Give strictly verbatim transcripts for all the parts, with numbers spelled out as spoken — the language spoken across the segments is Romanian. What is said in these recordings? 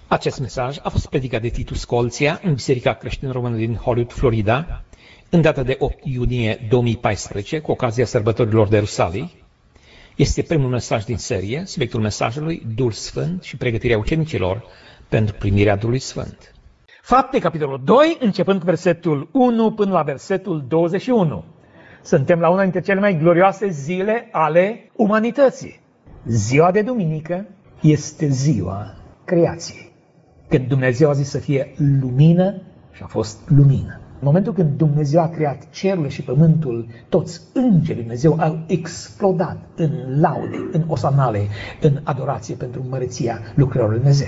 Acest mesaj a fost predicat de Titus Colția în Biserica Creștin-Română din Hollywood, Florida, în data de opt iunie două mii paisprezece, cu ocazia sărbătorilor de Rusalii. Este primul mesaj din serie, subiectul mesajului, Duhul Sfânt și pregătirea ucenicilor pentru primirea Duhului Sfânt. Fapte, capitolul doi, începând cu versetul unu până la versetul douăzeci și unu. Suntem la una dintre cele mai glorioase zile ale umanității. Ziua de duminică este ziua creației, când Dumnezeu a zis să fie lumină și a fost lumină. În momentul când Dumnezeu a creat cerul și pământul, toți îngerii Dumnezeu au explodat în laude, în osanale, în adorație pentru măreția lucrărilor lui Dumnezeu.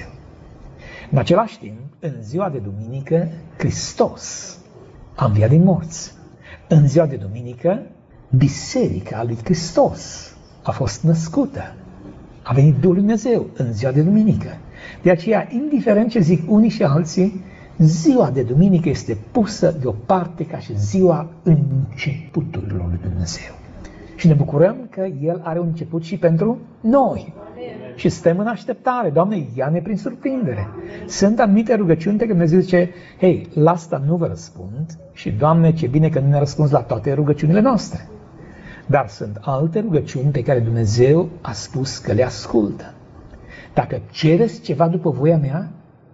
În același timp, în ziua de duminică, Hristos a înviat din morți. În ziua de duminică, Biserica lui Hristos a fost născută. A venit Duhul lui Dumnezeu în ziua de duminică. De aceea, indiferent ce zic unii și alții, ziua de duminică este pusă deoparte ca și ziua începuturilor lui Dumnezeu. Și ne bucurăm că El are un început și pentru noi. Și stăm în așteptare. Doamne, ia-ne prin surprindere. Sunt anumite rugăciuni pe care Dumnezeu zice, hei, la asta nu vă răspund și, Doamne, ce bine că nu ne răspunzi la toate rugăciunile noastre. Dar sunt alte rugăciuni pe care Dumnezeu a spus că le ascultă. Dacă cereți ceva după voia mea,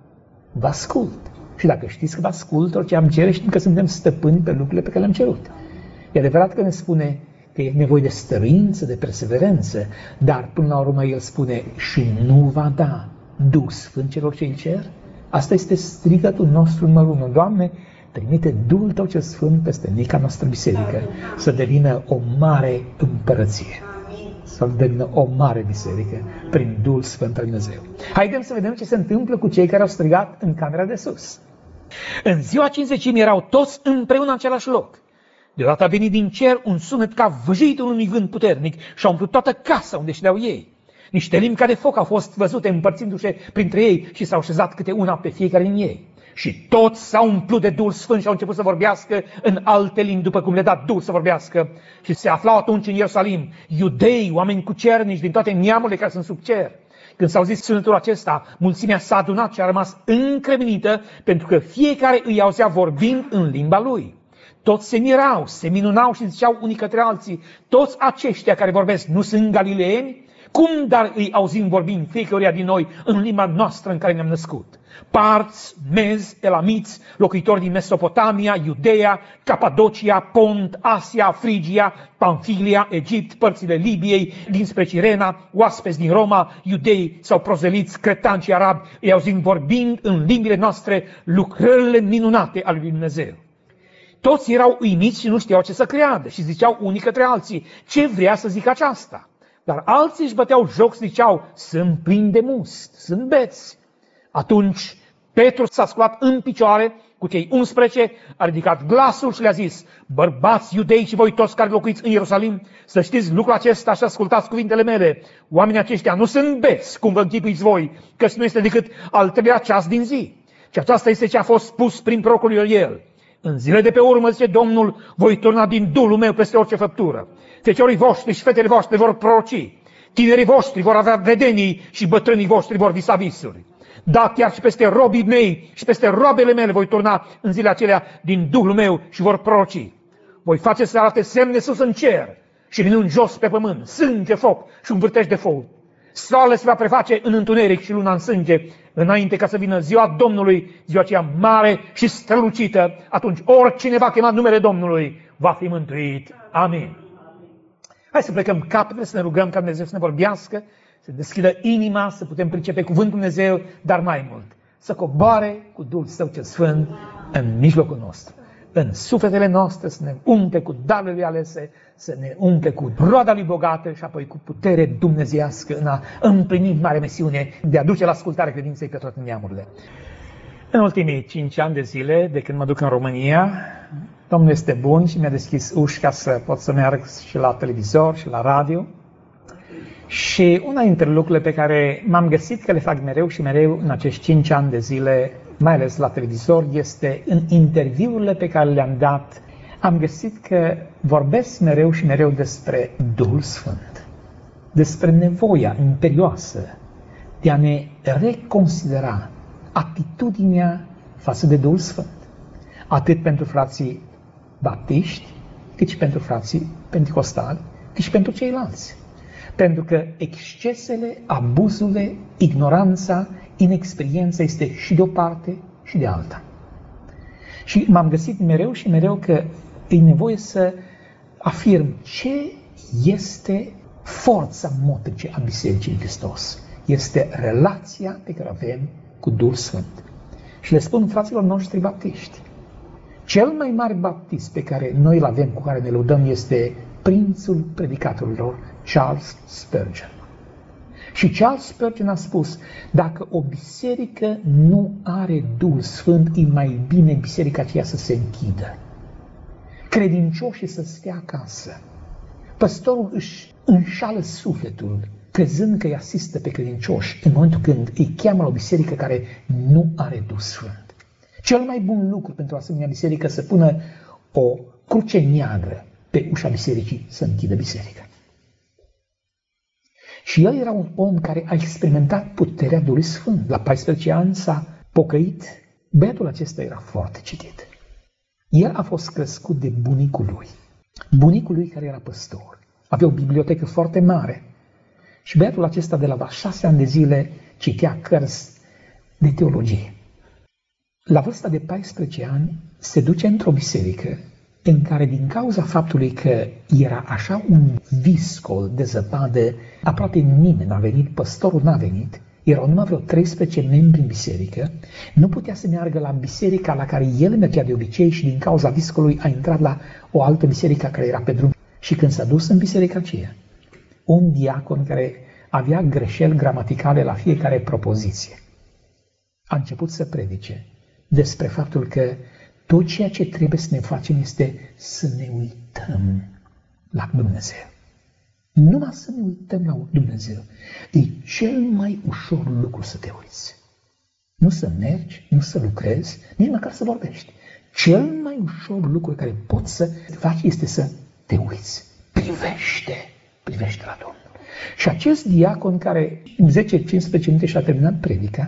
vă ascult. Și dacă știți că vă ascult orice am cere, știm că suntem stăpâni pe lucrurile pe care le-am cerut. E adevărat că ne spune că e nevoie de stăruință, de perseverență, dar până la urmă El spune și nu va da Duh Sfânt celor ce îl cer? Asta este strigătul nostru numărul unu. Doamne, trimite Duhul Tău cel Sfânt peste mica noastră biserică să devină o mare împărăție. Să devină o mare biserică prin Duhul Sfânt al Dumnezeu. Haideți să vedem ce se întâmplă cu cei care au strigat în camera de sus. În ziua cincizecimii erau toți împreună în același loc. Deodată a venit din cer un sunet ca vâjitul unui vânt puternic și a umplut toată casa unde ședeau ei. Niște limbi ca de foc au fost văzute împărțindu-se printre ei și s-au șezat câte una pe fiecare din ei. Și toți s-au umplut de Duhul Sfânt și au început să vorbească în alte limbi, după cum le-a dat Duhul să vorbească. Și se aflau atunci în Ierusalim iudei, oameni cucernici din toate neamurile care sunt sub cer. Când s-au zis sunetul acesta, mulțimea s-a adunat și a rămas încremenită, pentru că fiecare îi auzea vorbind în limba lui. Toți se mirau, se minunau și ziceau unii către alții, toți aceștia care vorbesc nu sunt galileeni? Cum dar îi auzim vorbind fiecăruia din noi în limba noastră în care ne-am născut? Parți, mezi, elamiți, locuitori din Mesopotamia, Iudeea, Capadocia, Pont, Asia, Frigia, Pamfilia, Egipt, părțile Libiei, dinspre Cirena, oaspeți din Roma, iudei sau prozeliți, cretani și arabi, îi auzim vorbind în limbile noastre lucrările minunate ale lui Dumnezeu. Toți erau uimiți și nu știau ce să creadă și ziceau unii către alții, ce vrea să zic aceasta? Dar alții își băteau joc, ziceau, sunt plini de must, sunt beți. Atunci Petru s-a sculat în picioare cu cei unsprezece, a ridicat glasul și le-a zis, bărbați iudei și voi toți care locuiți în Ierusalim, să știți lucrul acesta și ascultați cuvintele mele. Oamenii aceștia nu sunt beți, cum vă închipuiți voi, căci nu este decât al treilea ceas din zi. Și aceasta este ce a fost spus prin prorocul Ioel. În zile de pe urmă, zice Domnul, voi turna din Duhul meu peste orice făptură. Feciorii voștri și fetele voastre vor proroci, tinerii voștri vor avea vedenii și bătrânii voștri vor visa visuri. Da, chiar și peste robii mei și peste roabele mele voi turna în zilele acelea din Duhul meu și vor proroci. Voi face să arate semne sus în cer și minuni jos pe pământ, sânge, foc și un vârtej de foc. Soarele se va preface în întuneric și luna în sânge, înainte ca să vină ziua Domnului, ziua aceea mare și strălucită. Atunci oricine va chema numele Domnului va fi mântuit. Amin. Hai să plecăm capetele, să ne rugăm ca Dumnezeu să ne vorbească, să deschidă inima, să putem pricepe cuvântul Dumnezeu, dar mai mult, să coboare cu Duhul Său cel Sfânt în mijlocul nostru, în sufletele noastre, să ne umple cu darurile lui alese, să ne umple cu roada lui bogată și apoi cu putere dumnezeiască în a împlini mare misiune de a duce la ascultare credinței pe toate neamurile. În ultimii cinci ani de zile, de când mă duc în România, Domnul este bun și mi-a deschis uși ca să pot să merg și la televizor și la radio. Și una dintre lucrurile pe care m-am găsit că le fac mereu și mereu în acești cinci ani de zile, mai ales la televizor, este în interviurile pe care le-am dat, am găsit că vorbesc mereu și mereu despre Duhul Sfânt, despre nevoia imperioasă de a ne reconsidera atitudinea față de Duhul Sfânt. Atât pentru frații baptiști, cât și pentru frații penticostali, cât și pentru ceilalți. Pentru că excesele, abuzurile, ignoranța, inexperiența este și de o parte și de alta. Și m-am găsit mereu și mereu că e nevoie să afirm ce este forța motrice a Bisericii lui Hristos. Este relația pe care o avem cu Duhul Sfânt. Și le spun fraților noștri baptiști, cel mai mare baptist pe care noi îl avem, cu care ne lăudăm, este prințul predicatorilor, Charles Spurgeon. Și Charles Spurgeon a spus, dacă o biserică nu are Duhul Sfânt, e mai bine biserica aceea să se închidă. Credincioșii să stea acasă. Păstorul își înșală sufletul, crezând că îi asistă pe credincioși în momentul când îi cheamă la o biserică care nu are Duh Sfânt. Cel mai bun lucru pentru o asemenea biserică să pună o cruce neagră pe ușa bisericii, să închidă biserica. Și el era un om care a experimentat puterea Duhului Sfânt. La paisprezece ani s-a pocăit. Băiatul acesta era foarte citit. El a fost crescut de bunicul lui. Bunicul lui care era păstor. Avea o bibliotecă foarte mare. Și băiatul acesta de la șase ani de zile citea cărți de teologie. La vârsta de paisprezece ani se duce într-o biserică în care, din cauza faptului că era așa un viscol de zăpadă, aproape nimeni n-a venit, păstorul n-a venit, erau numai vreo treisprezece membri în biserică, nu putea să meargă la biserica la care el mergea de obicei și din cauza viscolului a intrat la o altă biserică care era pe drum. Și când s-a dus în biserica aceea, un diacon care avea greșeli gramaticale la fiecare propoziție a început să predice despre faptul că tot ceea ce trebuie să ne facem este să ne uităm la Dumnezeu. Numai să ne uităm la Dumnezeu. E cel mai ușor lucru să te uiți. Nu să mergi, nu să lucrezi, nici măcar să vorbești. Cel mai ușor lucru care poți să faci este să te uiți. Privește, privește la Domnul. Și acest diacon care în zece cincisprezece minute și-a terminat predica,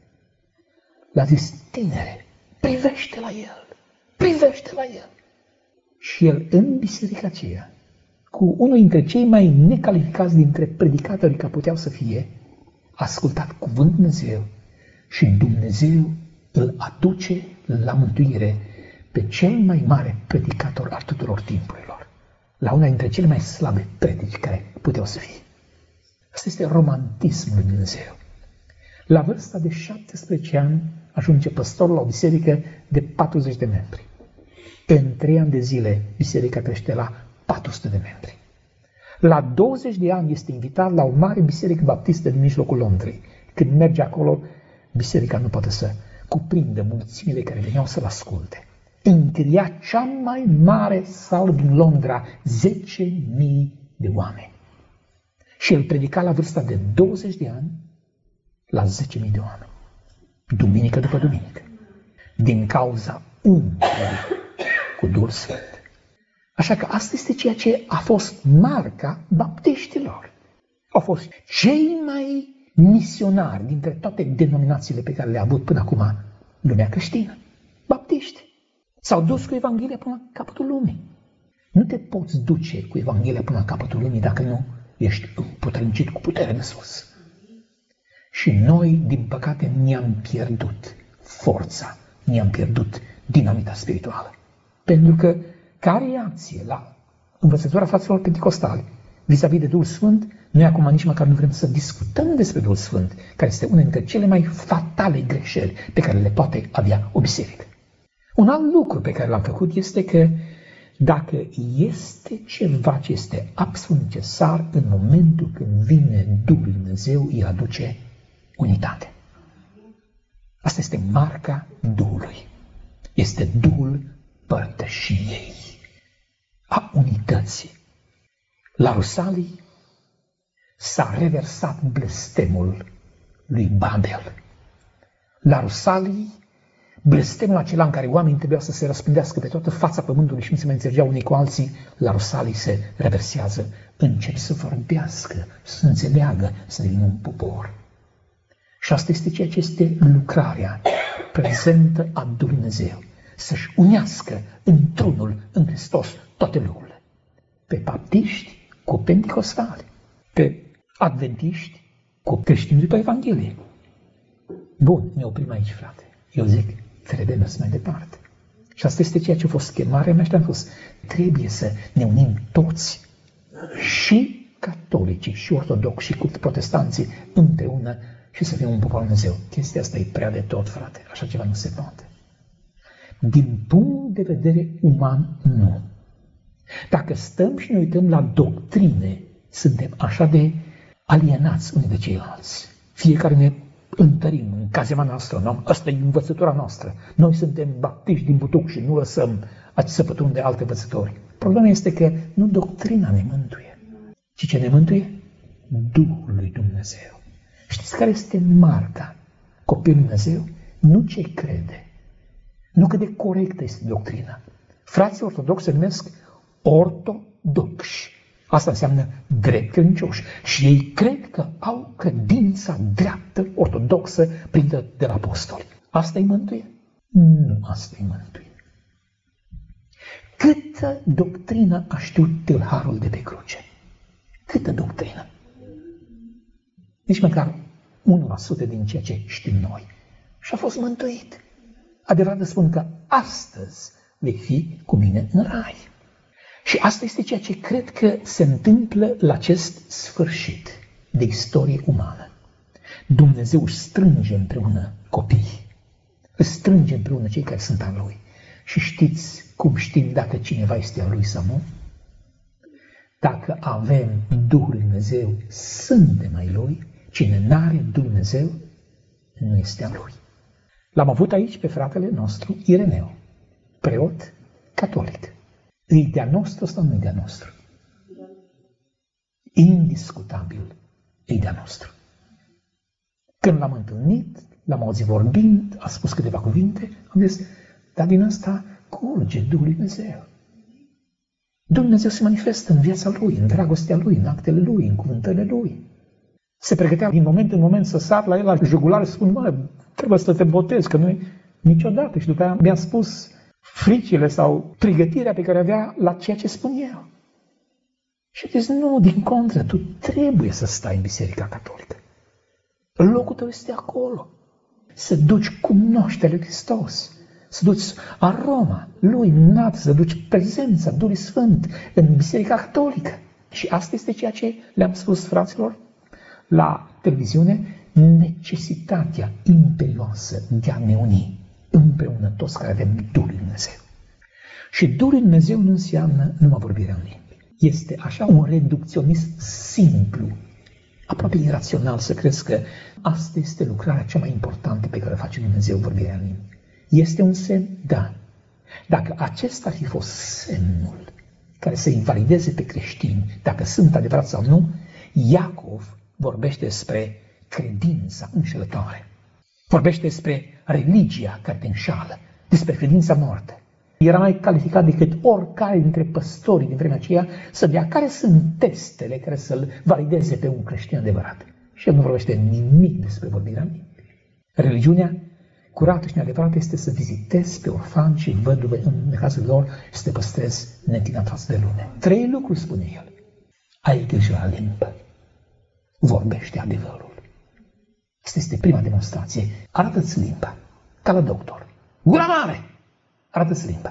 l-a zis, tinere, privește la el, privește la el. Și el în biserica aceea, cu unul dintre cei mai necalificați dintre predicatorii ca puteau să fie, a ascultat cuvântul Dumnezeu și Dumnezeu îl aduce la mântuire pe cel mai mare predicator al tuturor timpurilor, la una dintre cele mai slabe predici care puteau să fie. Asta este romantismul lui Dumnezeu. La vârsta de șaptesprezece ani ajunge păstorul la o biserică de patruzeci de membri. În trei ani de zile biserica crește la patru sute de membri. La douăzeci de ani este invitat la o mare biserică baptistă din mijlocul Londrei. Când merge acolo, biserica nu poate să cuprindă mulțimile care veneau să-l asculte. Închiria cea mai mare sală din Londra, zece mii de oameni. Și el predica la vârsta de douăzeci de ani la zece mii de oameni. Duminică după duminică. Din cauza umplului cu Duhul Sfânt. Așa că asta este ceea ce a fost marca baptiștilor. Au fost cei mai misionari dintre toate denominațiile pe care le-a avut până acum lumea creștină. Baptiști. S-au dus cu Evanghelia până la capătul lumii. Nu te poți duce cu Evanghelia până la capătul lumii dacă nu ești împuternicit cu putere de sus. Și noi, din păcate, ne-am pierdut forța, ne-am pierdut dinamita spirituală. Pentru că, ca reacție la învățătura fraților penticostali vis-a-vis de Duhul Sfânt, noi acum nici măcar nu vrem să discutăm despre Duhul Sfânt, care este una dintre cele mai fatale greșeli pe care le poate avea o biserică. Un alt lucru pe care l-am făcut este că dacă este ceva ce este absolut necesar, în momentul când vine Duhul Dumnezeu, îi aduce unitate. Asta este marca Duhului. Este Duhul părtășiei, a unității. La Rusalii s-a reversat blestemul lui Babel. La Rusalii, blestemul acela în care oamenii trebuiau să se răspândească pe toată fața pământului și nu se mai înțelegeau unii cu alții, la Rusalii se reversează, încep să vorbească, să înțeleagă, să devină un popor. Și asta este ceea ce este lucrarea prezentă a Dumnezeu. Să-și unească într-unul în Hristos toate lucrurile. Pe baptiști cu penticostali, pe adventiști cu creștini după Evanghelie. Bun, ne oprim aici, frate. Eu zic, trebuie mers mai departe. Și asta este ceea ce a fost chemarea mea și am fost. Trebuie să ne unim toți, și catolicii, și ortodoxi, și cu protestanții împreună și să fim un popor Dumnezeu. Chestia asta e prea de tot, frate. Așa ceva nu se poate. Din punct de vedere uman, nu. Dacă stăm și ne uităm la doctrine, suntem așa de alienați unii de ceilalți. Fiecare ne întărim în cazema noastră, nu? Asta e învățătura noastră. Noi suntem baptiști din butuc și nu lăsăm să pătrunde alte învățători. Problema este că nu doctrina ne mântuie, ci ce ne mântuie? Duhul lui Dumnezeu. Știți care este marca copilului Dumnezeu? Nu ce crede, nu cât de corectă este doctrina. Frații ortodoxi se numesc ortodoxi. Asta înseamnă drept credincioși. Și ei cred că au credința dreaptă, ortodoxă, primită de la apostoli. Asta îi mântuie? Nu asta îi mântuie. Câtă doctrină a știut tâlharul de pe cruce? Câtă doctrină? Nici măcar unu la sută din ceea ce știm noi. Și a fost mântuit. Adevărat spun că astăzi vei fi cu mine în rai. Și asta este ceea ce cred că se întâmplă la acest sfârșit de istorie umană. Dumnezeu își strânge împreună copiii, își strânge împreună cei care sunt al Lui. Și știți cum știm dacă cineva este al Lui sau nu? Dacă avem Duhul lui Dumnezeu, suntem ai Lui. Cine n-are Dumnezeu, nu este al Lui. L-am avut aici pe fratele nostru Ireneu, preot catolic. Îi de-a nostru sau nu-i de-a nostru? Indiscutabil, îi de-a nostru. Când l-am întâlnit, l-am auzit vorbind, a spus câteva cuvinte, am zis, dar din asta curge Duhul lui Dumnezeu. Dumnezeu se manifestă în viața Lui, în dragostea Lui, în actele Lui, în cuvântările Lui. Se pregătea din moment în moment să sar la el la jugular și spun, mă, trebuie să te botezi, că nu niciodată. Și după aia mi-a spus fricile sau pregătirea pe care avea la ceea ce spun eu. Și a zis, nu, din contră, tu trebuie să stai în Biserica Catolică. Locul tău este acolo. Să duci cunoașterea lui Hristos. Să duci aroma lui înalt, să duci prezența Duhului Sfânt în Biserica Catolică. Și asta este ceea ce le-am spus fraților la televiziune, necesitatea imperioasă de a ne uni împreună toți care avem Duhul lui Dumnezeu. Și Duhul lui Dumnezeu nu înseamnă numai vorbirea în limbi. Este așa un reducționism simplu, aproape irațional să crezi că asta este lucrarea cea mai importantă pe care o face Dumnezeu, vorbirea în limbi. Este un semn? Da. Dacă acesta ar fi fost semnul care să invalideze pe creștini, dacă sunt adevărați sau nu, Iacov vorbește despre credința înșelătoare. Vorbește despre religia care te înșală, despre credința moartă. Era mai calificat decât oricare dintre păstorii din vremea aceea să dea care sunt testele care să-l valideze pe un creștin adevărat. Și el nu vorbește nimic despre vorbirea în limbi. Religiunea curată și neadevărată este să vizitezi pe orfani și văduve în cazul lor și să te păstrezi neîntinat față de lume. Trei lucruri spune el. Ai grijă la limbă. Vorbește adevărul. Asta este prima demonstrație. Arată-ți limba, ca la doctor. Gura mare! Arată-ți limba.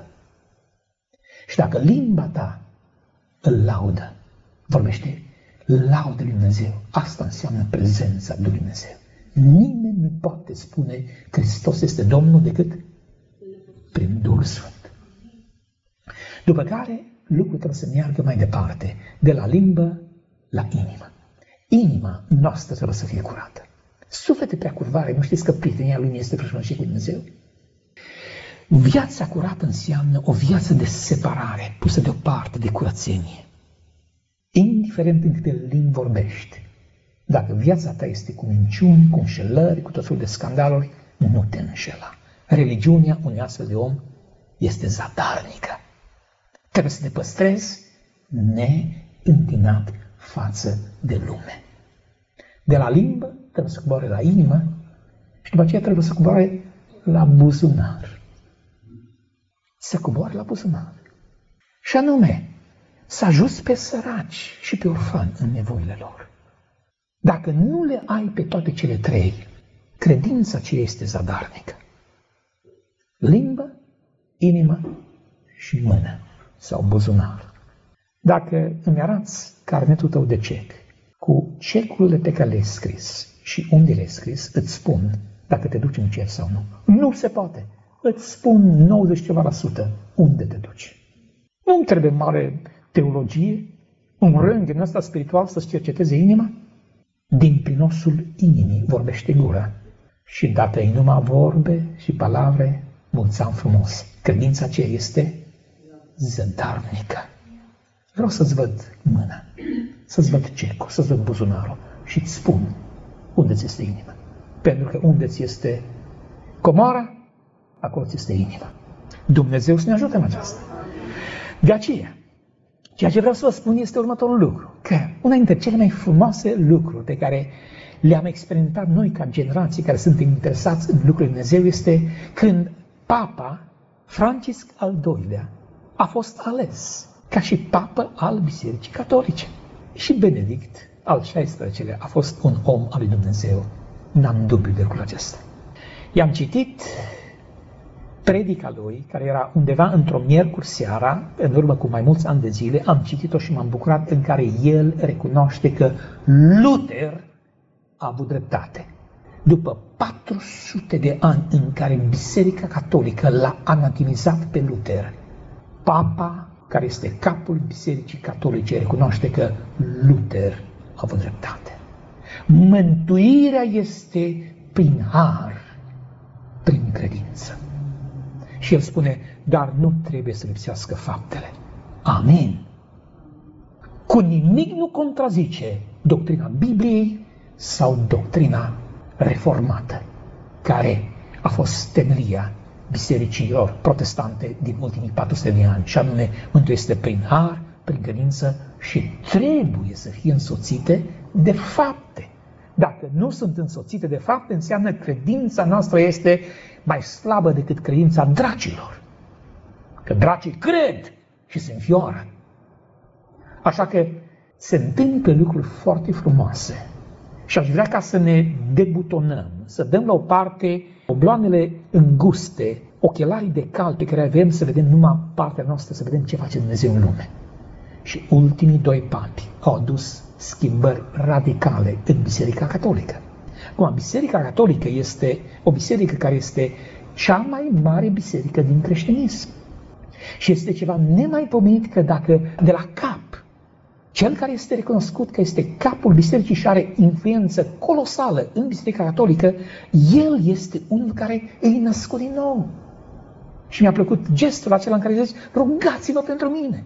Și dacă limba ta îl laudă, vorbește laudă lui Dumnezeu. Asta înseamnă prezența lui Dumnezeu. Nimeni nu poate spune că Hristos este Domnul decât prin Duhul Sfânt. După care lucrul trebuie să meargă mai departe, de la limbă la inimă. Inima noastră trebuie să fie curată. Suflete prea curvare, nu știți că prietenia lui este prășmășie cu Dumnezeu? Viața curată înseamnă o viață de separare, pusă deoparte de curățenie. Indiferent în câte limbi vorbești, dacă viața ta este cu minciuni, cu înșelări, cu tot felul de scandaluri, nu te înșela. Religiunea unui astfel de om este zadarnică. Trebuie să te păstrezi neîntinat față de lume. De la limbă trebuie să coboare la inimă Și după aceea trebuie să coboare la buzunar. Să coboare la buzunar. Și anume, să ajuți pe săraci și pe orfani în nevoile lor. Dacă nu le ai pe toate cele trei, credința ce este zadarnică. Limbă, inimă și mână sau buzunar. Dacă îmi arăți carnetul tău de cec cu cecurile pe care le-ai scris și unde le-ai scris, îți spun dacă te duci în cer sau nu. Nu se poate. Îți spun nouăzeci ceva la sută unde te duci. Nu-mi trebuie mare teologie, un rând din ăsta spiritual să-ți cerceteze inima. Din prinosul inimii vorbește gura. Și dată-i numai vorbe și palavre, mulțam frumos. Credința aceea este zădarnică. Vreau să-ți văd mâna, să-ți văd cecul, să-ți văd buzunarul și îți spun unde ți este inima. Pentru că unde ți este comora, acolo ți este inima. Dumnezeu să ne ajute în aceasta. De aceea, ceea ce vreau să vă spun este următorul lucru, că una dintre cele mai frumoase lucruri pe care le-am experimentat noi ca generații care suntem interesați în lucrurile Dumnezeu este când Papa Francisc al doilea a fost ales ca și papă al Bisericii Catolice. Și Benedict al șaisprezecelea a fost un om al lui Dumnezeu. N-am dubiu de lucrul acesta. I-am citit predica lui, care era undeva într-o miercuri seara, în urmă cu mai mulți ani de zile, am citit-o și m-am bucurat, în care el recunoaște că Luther a avut dreptate. După patru sute de ani în care Biserica Catolică l-a anatemizat pe Luther, Papa, care este capul Bisericii Catolice, recunoaște că Luther a avut dreptate. Mântuirea este prin har, prin credință. Și el spune, dar nu trebuie să lipsească faptele. Amin. Cu nimic nu contrazice doctrina Bibliei sau doctrina reformată, care a fost temelia bisericilor protestante din ultimii patru sute de ani, și anume, mântuirea este prin har, prin credință și trebuie să fie însoțite de fapte. Dacă nu sunt însoțite de fapte, înseamnă că credința noastră este mai slabă decât credința dracilor. Că dracii cred și se înfioară. Așa că se întâmplă lucruri foarte frumoase. Și aș vrea ca să ne debutonăm, să dăm la o parte obloanele înguste, ochelarii de cal pe care avem, să vedem numai partea noastră, să vedem ce face Dumnezeu în lume. Și ultimii doi papi au adus schimbări radicale în Biserica Catolică. Acum, Biserica Catolică este o biserică care este cea mai mare biserică din creștinism. Și este ceva nemaipomenit că dacă de la cap, cel care este recunoscut că este capul bisericii și are influență colosală în Biserica Catolică, el este unul care îi născut din nou. Și mi-a plăcut gestul acela în care zice, rugați-vă pentru mine.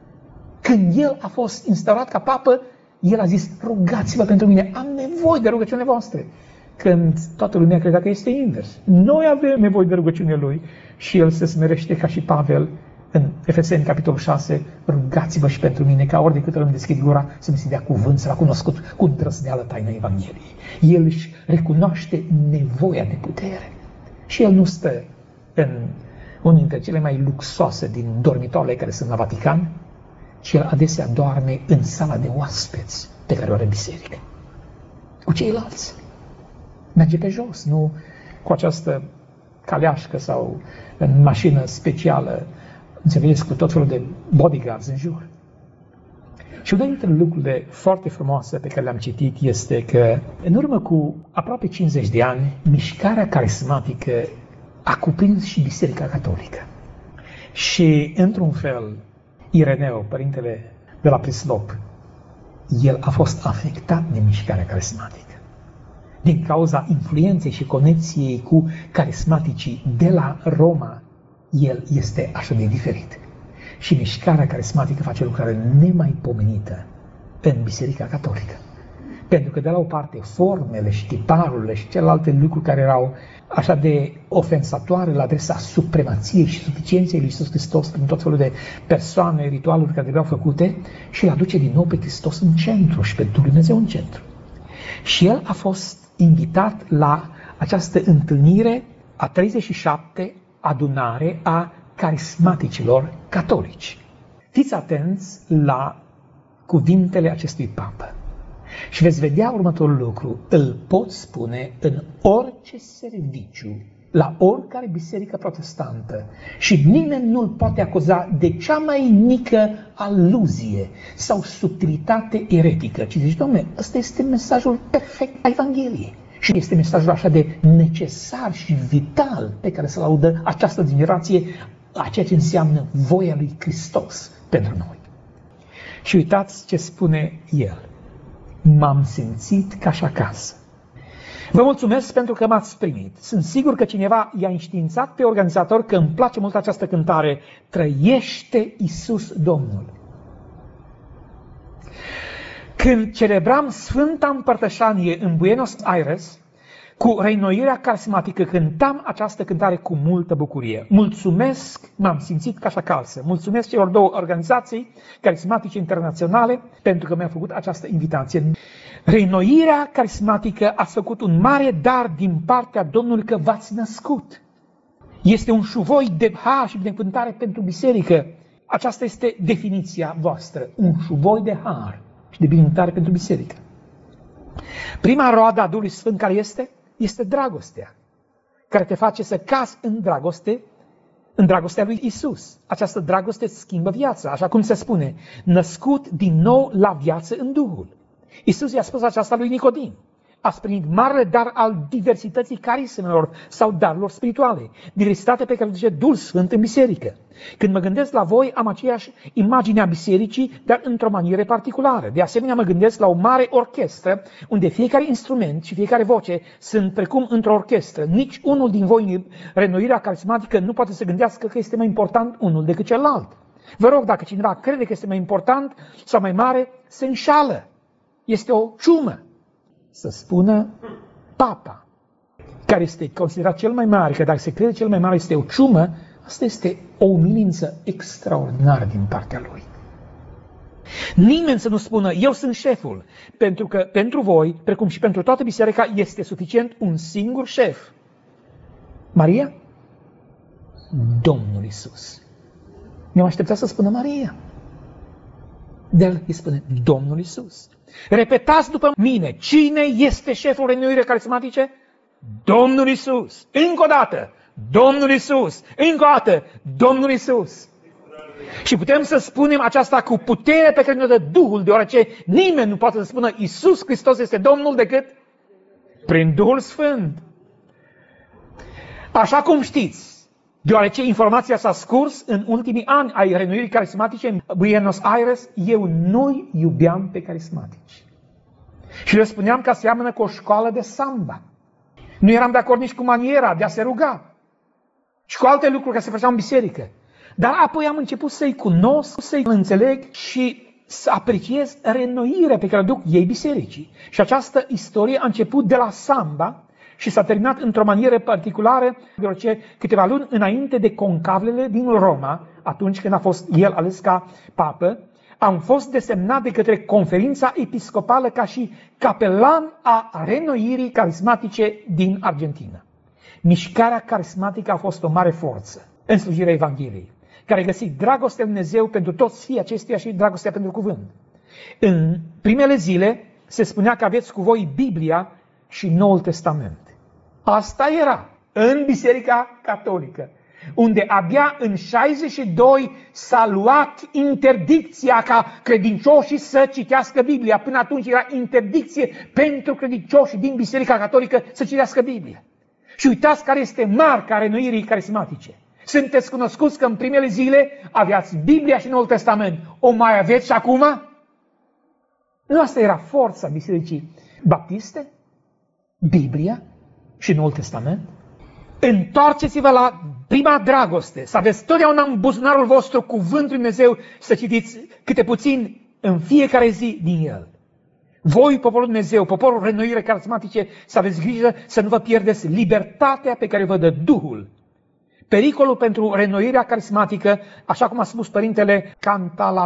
Când el a fost instaurat ca papă, el a zis, rugați-vă pentru mine, am nevoie de rugăciunile voastre. Când toată lumea credea că este invers. Noi avem nevoie de rugăciunile lui și el se smerește ca și Pavel în Efeseni, capitolul șase, rugați-vă și pentru mine, ca ori de câte ori îmi deschid gura, să mi se dea cuvânt, să l-a cunoscut cu îndrăzneală taina Evangheliei. El își recunoaște nevoia de putere. Și el nu stă în unul dintre cele mai luxoase din dormitoarele care sunt la Vatican, ci el adesea doarme în sala de oaspeți pe care o are biserică. Cu ceilalți. Merge pe jos, nu cu această caleașcă sau în mașină specială, înțelegeți, cu tot felul de bodyguards în jur. Și unul dintre lucrurile foarte frumoase pe care le-am citit este că în urmă cu aproape cincizeci de ani, mișcarea carismatică a cuprins și Biserica Catolică. Și, într-un fel, Ireneu, părintele de la Prislop, el a fost afectat de mișcarea carismatică. Din cauza influenței și conexiei cu carismaticii de la Roma, el este așa de diferit. Și mișcarea carismatică face o lucrare nemaipomenită în Biserica Catolică. Pentru că de la o parte formele și tiparurile și celelalte lucruri care erau așa de ofensatoare la adresa supremației și suficienței lui Iisus Hristos prin tot felul de persoane, ritualuri care trebuiau făcute, și îl aduce din nou pe Hristos în centru și pe Dumnezeu în centru. Și el a fost invitat la această întâlnire a treizeci și șapte adunare a carismaticilor catolici. Fiți atenți la cuvintele acestui papă și veți vedea următorul lucru. Îl pot spune în orice serviciu, la oricare biserică protestantă și nimeni nu îl poate acuza de cea mai mică aluzie sau subtilitate eretică, ci zici, Doamne, ăsta este mesajul perfect a Evangheliei. Și este mesajul așa de necesar și vital pe care să-l audă această generație a ceea ce înseamnă voia lui Hristos pentru noi. Și uitați ce spune el. M-am simțit ca și acasă. Vă mulțumesc pentru că m-ați primit. Sunt sigur că cineva i-a înștiințat pe organizator că îmi place mult această cântare. Trăiește Iisus Domnul. Când celebram Sfânta Împărtășanie în Buenos Aires, cu reînnoirea carismatică cântam această cântare cu multă bucurie. Mulțumesc, m-am simțit ca și acasă. Mulțumesc celor două organizații carismatice internaționale pentru că mi-au făcut această invitație. Reînnoirea carismatică a făcut un mare dar din partea Domnului că v-ați născut. Este un șuvoi de har și binecuvântare pentru biserică. Aceasta este definiția voastră, un șuvoi de har și de binecuvântare pentru biserică. Prima roadă a Duhului Sfânt care este? Este dragostea, care te face să cazi în dragoste, în dragostea lui Isus. Această dragoste îți schimbă viața, așa cum se spune, născut din nou la viață în Duhul. Isus i-a spus aceasta lui Nicodim. Ați primit marele dar al diversității carismelor sau darurilor spirituale, diversitatea pe care o duce Duhul Sfânt în biserică. Când mă gândesc la voi, am aceeași imagine a bisericii, dar într-o manieră particulară. De asemenea, mă gândesc la o mare orchestră, unde fiecare instrument și fiecare voce sunt precum într-o orchestră. Nici unul din voi în reînnoirea carismatică nu poate să gândească că este mai important unul decât celălalt. Vă rog, dacă cineva crede că este mai important sau mai mare, se înșală. Este o ciumă. Să spună Papa, care este considerat cel mai mare, că dacă se crede cel mai mare este o ciumă, asta este o umilință extraordinară din partea lui. Nimeni să nu spună, eu sunt șeful, pentru că pentru voi, precum și pentru toată biserica, este suficient un singur șef. Maria? Domnul Iisus. Mi-am așteptat să spună Maria. De-el îi spune Domnul Iisus. Repetați după mine, cine este șeful reînnoirii carismatice? Domnul Iisus. Încă o dată, Domnul Iisus. Încă o dată, Domnul Iisus. Și putem să spunem aceasta cu putere pe care ne dă Duhul, deoarece nimeni nu poate să spună Iisus Hristos este Domnul decât prin Duhul Sfânt. Așa cum știți, deoarece informația s-a scurs în ultimii ani ai reînnoirii carismatice în Buenos Aires, eu nu iubeam pe carismatici. Și le spuneam că seamănă cu o școală de samba. Nu eram de acord nici cu maniera de a se ruga. Și cu alte lucruri care se făceau în biserică. Dar apoi am început să-i cunosc, să-i înțeleg și să apreciez reînnoirea pe care o duc ei bisericii. Și această istorie a început de la samba și s-a terminat într-o manieră particulară, deoarece câteva luni înainte de conclavele din Roma, atunci când a fost el ales ca papă, am fost desemnat de către conferința episcopală ca și capelan a reînnoirii carismatice din Argentina. Mișcarea carismatică a fost o mare forță în slujirea Evangheliei, care a găsit dragostea lui Dumnezeu pentru toți fiii acestuia și dragostea pentru cuvânt. În primele zile se spunea că aveți cu voi Biblia și Noul Testament. Asta era în Biserica Catolică, unde abia în șaizeci și doi s-a luat interdicția ca credincioșii să citească Biblia. Până atunci era interdicție pentru credincioșii din Biserica Catolică să citească Biblia. Și uitați care este marca reînnoirii carismatice. Sunteți cunoscuți că în primele zile aveați Biblia și Noul Testament. O mai aveți și acum? Nu asta era forța Bisericii Baptiste? Biblia și Noul Testament? Întoarceți-vă la prima dragoste, să aveți totdeauna în buzunarul vostru cuvântul lui Dumnezeu, să citiți câte puțin în fiecare zi din el. Voi, poporul Dumnezeu, poporul reînnoirii carismatice, să aveți grijă să nu vă pierdeți libertatea pe care vă dă Duhul. Pericolul pentru reînnoirea carismatică, așa cum a spus părintele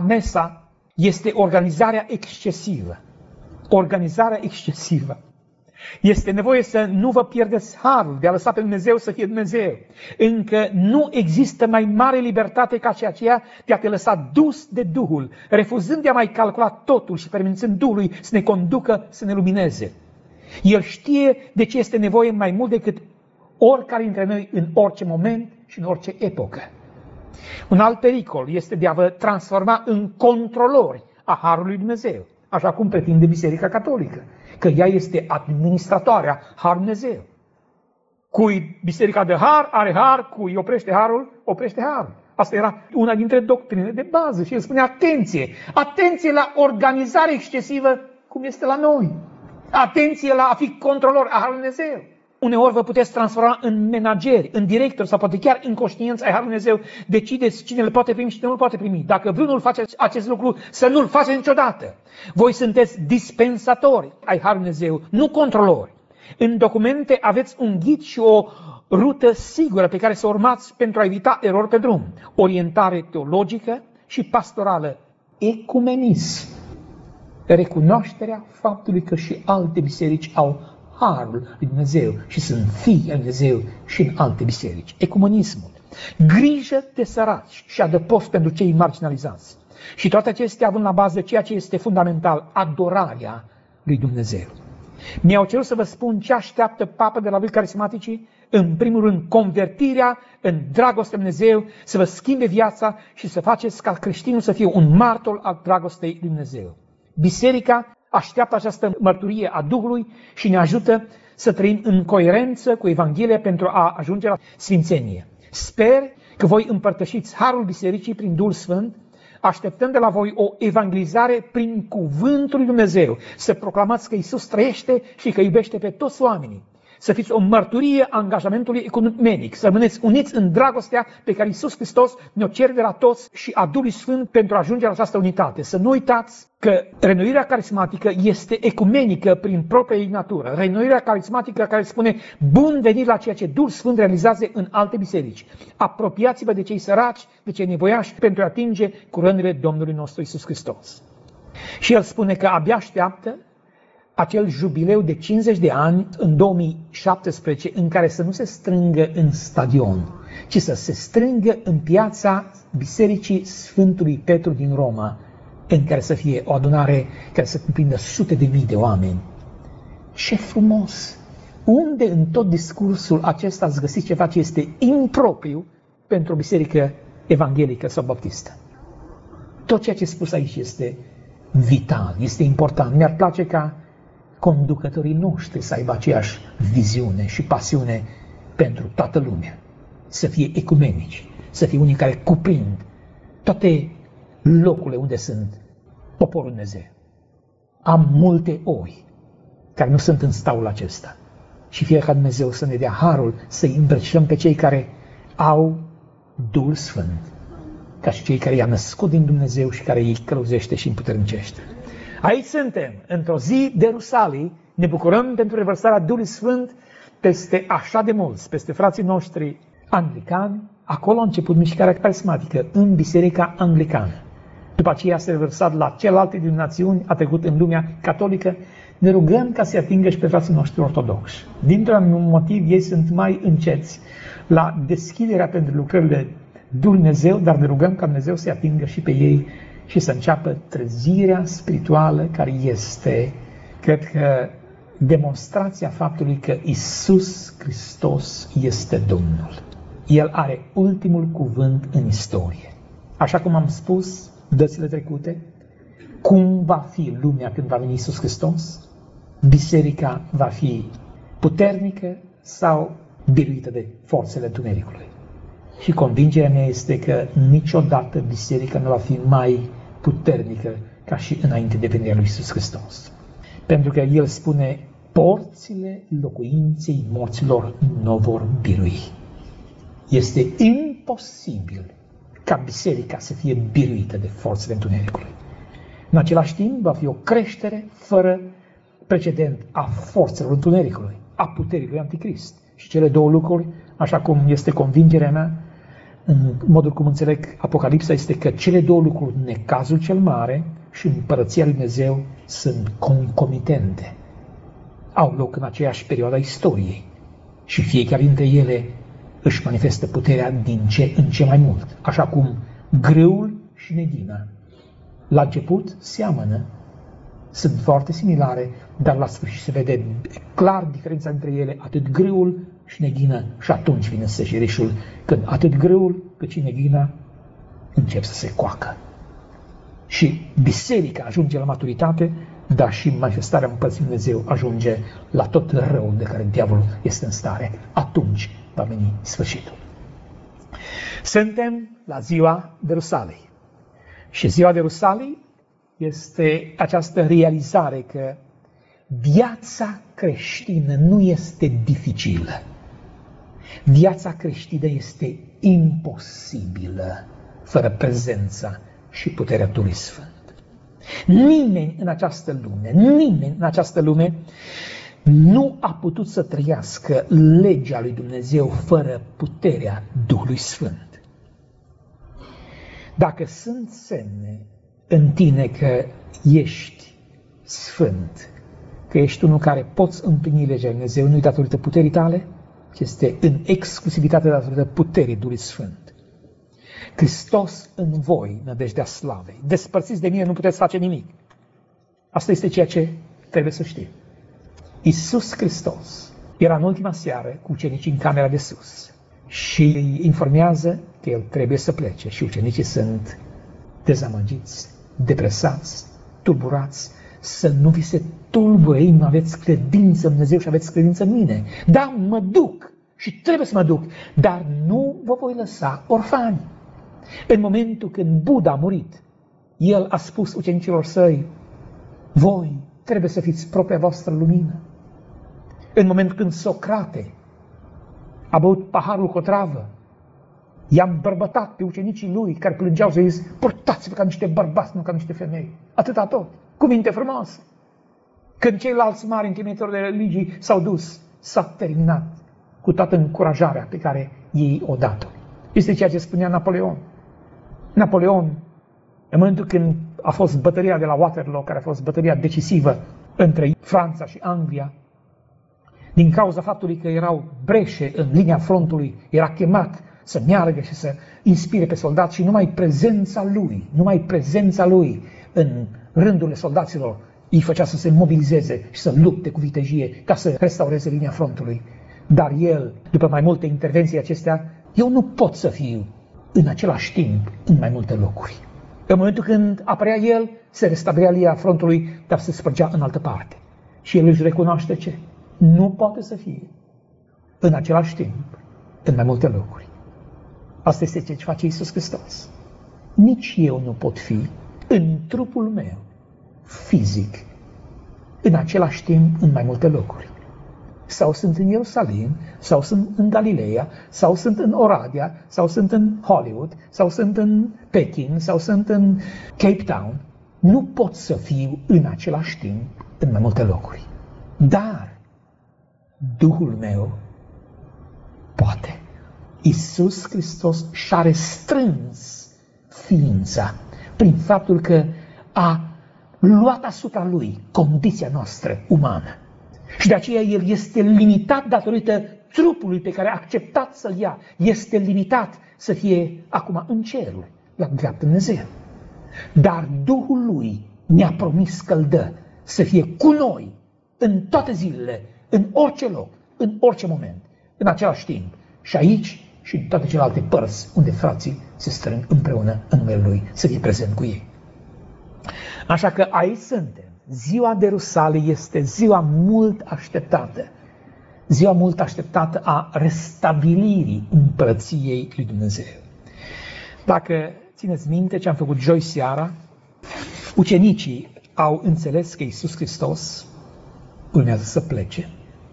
Cantalamessa, este organizarea excesivă. Organizarea excesivă. Este nevoie să nu vă pierdeți harul de a lăsa pe Dumnezeu să fie Dumnezeu. Încă nu există mai mare libertate ca și aceea de a te lăsa dus de Duhul, refuzând de a mai calcula totul și permițând Duhului să ne conducă, să ne lumineze. El știe de ce este nevoie mai mult decât oricare dintre noi în orice moment și în orice epocă. Un alt pericol este de a vă transforma în controlori a harului Dumnezeu, așa cum pretinde Biserica Catolică, că ea este administratoarea harului Dumnezeu. Cui Biserica de har, are har, cui oprește harul, oprește harul. Asta era una dintre doctrinele de bază și el spune atenție, atenție la organizare excesivă cum este la noi. Atenție la a fi controlor a harului Dumnezeu. Uneori vă puteți transforma în manageri, în directori sau poate chiar în conștiință ai harului Dumnezeu. Decideți cine îl poate primi și cine nu îl poate primi. Dacă vreunul face acest lucru, să nu-l faceți niciodată. Voi sunteți dispensatori ai harului Dumnezeu, nu controlori. În documente aveți un ghid și o rută sigură pe care să urmați pentru a evita erori pe drum. Orientare teologică și pastorală. Ecumenism. Recunoașterea faptului că și alte biserici au harul lui Dumnezeu și sunt fii al Dumnezeu și în alte biserici. Ecumenismul. Grijă de săraci și adăpost pentru cei marginalizați. Și toate acestea având la bază ceea ce este fundamental, adorarea lui Dumnezeu. Mi-au cerut să vă spun ce așteaptă Papa de la voi carismaticii, în primul rând convertirea în dragoste Dumnezeu, să vă schimbe viața și să faceți ca creștinul să fie un martor al dragostei lui Dumnezeu. Biserica așteaptă această mărturie a Duhului și ne ajută să trăim în coerență cu Evanghelia pentru a ajunge la sfințenie. Sper că voi împărtășiți harul bisericii prin Duhul Sfânt, așteptăm de la voi o evangelizare prin cuvântul lui Dumnezeu, să proclamați că Iisus trăiește și că iubește pe toți oamenii. Să fiți o mărturie a angajamentului ecumenic, să rămâneți uniți în dragostea pe care Iisus Hristos ne-o cere de la toți și a Duhului Sfânt pentru a ajunge la această unitate. Să nu uitați că renoirea carismatică este ecumenică prin propria ei natură. Renoirea carismatică care spune bun venit la ceea ce Duhul Sfânt realizează în alte biserici. Apropiați-vă de cei săraci, de cei nevoiași pentru a atinge curănile Domnului nostru Iisus Hristos. Și el spune că abia așteaptă acel jubileu de cincizeci de ani în două mii șaptesprezece în care să nu se strângă în stadion, ci să se strângă în piața Bisericii Sfântului Petru din Roma, în care să fie o adunare care să cuprindă sute de mii de oameni. Ce frumos! Unde în tot discursul acesta ați găsit ceva ce este impropriu pentru o biserică evanghelică sau baptistă? Tot ceea ce spus aici este vital, este important. Mi-ar place ca conducătorii noștri să aibă aceeași viziune și pasiune pentru toată lumea. Să fie ecumenici, să fie unii care cuprind toate locurile unde sunt poporul Dumnezeu. Am multe oi care nu sunt în staul acesta. Și fie ca Dumnezeu să ne dea harul să-i îmbrățișăm pe cei care au Duhul Sfânt, ca și cei care i-a născut din Dumnezeu și care îi călăuzește și împuternicește. Aici suntem, într-o zi de Rusalii, ne bucurăm pentru revărsarea Duhului Sfânt peste așa de mulți, peste frații noștri anglicani. Acolo a început mișcarea carismatică, în Biserica Anglicană. După aceea s-a revărsat la celelalte din națiuni, a trecut în lumea catolică. Ne rugăm ca să atingă și pe frații noștri ortodoxi. Dintr-un motiv, ei sunt mai înceți la deschiderea pentru lucrările Dumnezeu, dar ne rugăm ca Dumnezeu să atingă și pe ei și să înceapă trezirea spirituală care este, cred că, demonstrația faptului că Iisus Hristos este Domnul. El are ultimul cuvânt în istorie. Așa cum am spus dățile trecute, cum va fi lumea când va veni Iisus Hristos? Biserica va fi puternică sau biruită de forțele întunericului? Și convingerea mea este că niciodată biserica nu va fi mai puternică ca și înainte de venirea lui Iisus Hristos. Pentru că El spune, porțile locuinței morților nu vor birui. Este imposibil ca biserica să fie biruită de forțele întunericului. În același timp va fi o creștere fără precedent a forțelor întunericului, a puterii lui Anticrist. Și cele două lucruri, așa cum este convingerea mea, în modul cum înțeleg Apocalipsa, este că cele două lucruri, necazul cel mare și împărăția lui Dumnezeu, sunt concomitente. au loc în aceeași perioadă a istoriei și fiecare dintre ele își manifestă puterea din ce în ce mai mult, așa cum grâul și neghina la început seamănă, sunt foarte similare, dar la sfârșit se vede clar diferența între ele, atât grâul și neghină, și atunci vine sejerișul, când atât grâul cât și neghina încep să se coacă. Și biserica ajunge la maturitate, dar și manifestarea Împărăției Dumnezeu ajunge la tot răul de care diavolul este în stare. Atunci va veni sfârșitul. Suntem la ziua de Rusalei. Și ziua de Rusalei este această realizare că viața creștină nu este dificilă. Viața creștină este imposibilă fără prezența și puterea Duhului Sfânt. Nimeni în această lume, nimeni în această lume nu a putut să trăiască legea lui Dumnezeu fără puterea Duhului Sfânt. Dacă sunt semne în tine că ești sfânt, că ești unul care poți împlini legea lui Dumnezeu, nu-i datorită puterii tale, ci este în exclusivitate datorită puterii Duhului Sfânt. Hristos în voi, nădejdea slavei. Despărțiți de mine, nu puteți face nimic. Asta este ceea ce trebuie să știm. Iisus Hristos era în ultima seară cu ucenicii în camera de sus și îi informează că el trebuie să plece și ucenicii sunt dezamăgiți, depresați, tulburați, să nu vi se tulbure, ei nu aveți credință în Dumnezeu și aveți credință în mine. Da, mă duc și trebuie să mă duc, dar nu vă voi lăsa orfani. În momentul când Buddha a murit, el a spus ucenicilor săi, voi trebuie să fiți propria voastră lumină. În momentul când Socrate a băut paharul cu o travă, i-a îmbărbătat pe ucenicii lui care plângeau să zis, purtați-vă ca niște bărbați, nu ca niște femei. Atâta tot. Cuvinte frumoase. Când ceilalți mari întemeitori de religii s-au dus, s-a terminat cu toată încurajarea pe care ei o dat-o. Este ceea ce spunea Napoleon. Napoleon, în momentul când a fost bătălia de la Waterloo, care a fost bătălia decisivă între Franța și Anglia, din cauza faptului că erau breșe în linia frontului, era chemat să meargă și să inspire pe soldați și numai prezența lui, numai prezența lui în rândurile soldaților îi făcea să se mobilizeze și să lupte cu vitejie ca să restaureze linia frontului. Dar el, după mai multe intervenții acestea, eu nu pot să fiu în același timp în mai multe locuri. În momentul când apărea el, se restabilea linia frontului, dar se spărgea în altă parte. Și el își recunoaște ce? Nu poate să fie în același timp în mai multe locuri. Asta este ce face Iisus Hristos. Nici eu nu pot fi în trupul meu, fizic, în același timp în mai multe locuri. Sau sunt în Ierusalim, sau sunt în Galileea, sau sunt în Oradea, sau sunt în Hollywood, sau sunt în Pekin, sau sunt în Cape Town. Nu pot să fiu în același timp în mai multe locuri. Dar Duhul meu poate. Iisus Hristos și-a restrâns ființa prin faptul că a luat asupra lui condiția noastră umană. Și de aceea el este limitat datorită trupului pe care a acceptat să-l ia. Este limitat să fie acum în cerul, la dreapta Dumnezeu. Dar Duhul lui ne-a promis că îl dă să fie cu noi în toate zilele, în orice loc, în orice moment, în același timp. Și aici și în toate celelalte părți unde frații se strâng împreună în numele lui, să fie prezent cu ei. Așa că aici suntem. Ziua de Rusalii este ziua mult așteptată. Ziua mult așteptată a restabilirii împărăției lui Dumnezeu. Dacă țineți minte ce am făcut joi seara, ucenicii au înțeles că Iisus Hristos urmează să plece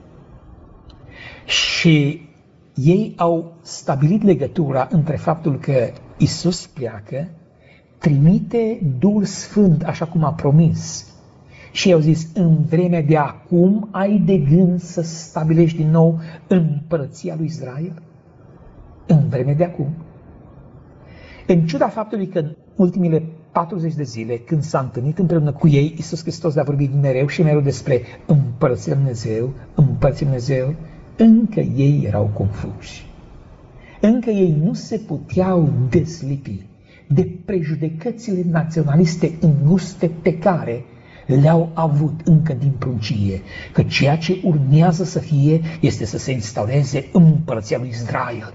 și ei au stabilit legătura între faptul că Iisus pleacă, trimite Duhul Sfânt așa cum a promis. Și i-au zis, în vremea de acum ai de gând să stabilești din nou împărăția lui Israel? În vremea de acum. În ciuda faptului că în ultimile patruzeci de zile, când s-a întâlnit împreună cu ei, Iisus Hristos le-a vorbit mereu și mereu despre Împărăția Lui Dumnezeu, Împărăția Lui Dumnezeu, încă ei erau confuși. Încă ei nu se puteau deslipi de prejudecățile naționaliste înguste pe care le-au avut încă din pruncie, că ceea ce urmează să fie este să se instaureze Împărăția lui Israel.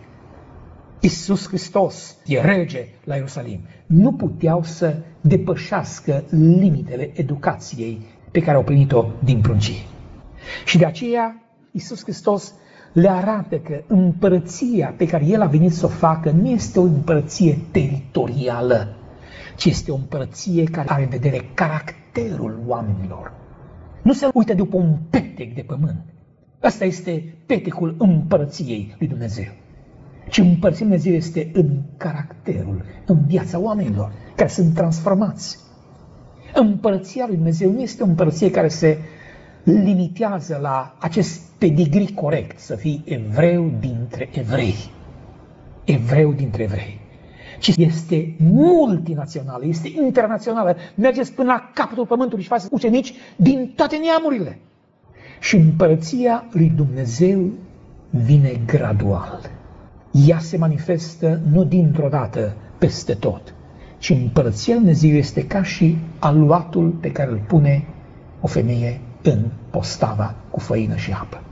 Iisus Hristos e rege la Ierusalim. Nu puteau să depășească limitele educației pe care au primit-o din pruncie. Și de aceea Iisus Hristos le arată că împărăția pe care El a venit să o facă nu este o împărăție teritorială, ci este o împărăție care are în vedere caracterul oamenilor. Nu se uită după un petec de pământ. Ăsta este petecul împărăției lui Dumnezeu. Ci împărăția lui Dumnezeu este în caracterul, în viața oamenilor care sunt transformați. Împărăția lui Dumnezeu nu este o împărăție care se limitează la acest pedigrii corect, să fii evreu dintre evrei. Evreu dintre evrei. Ci este multinațională, este internațională. Mergeți până la capătul pământului și faceți ucenici din toate neamurile. Și împărăția lui Dumnezeu vine gradual. Ea se manifestă nu dintr-o dată peste tot, ci împărăția lui Dumnezeu este ca și aluatul pe care îl pune o femeie în postava cu făină și apă,